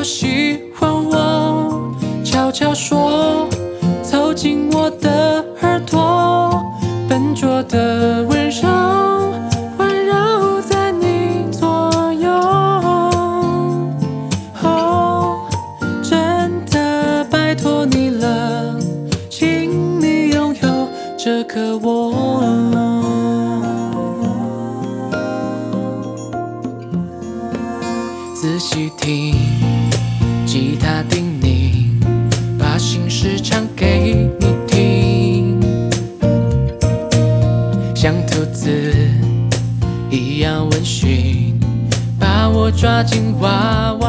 喜欢我，悄悄说，凑近我的耳朵，笨拙的温柔环绕在你左右。哦，真的拜托你了，请你拥有这个我。仔细听，吉他叮咛，把心事唱给你听，像兔子一样温驯，把我抓进娃娃